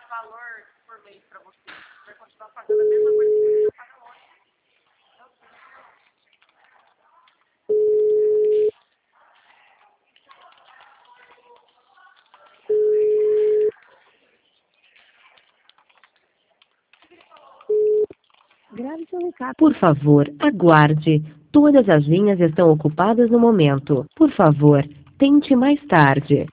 Grave seu recado. Por favor, aguarde. Todas as linhas estão ocupadas no momento. Por favor, tente mais tarde.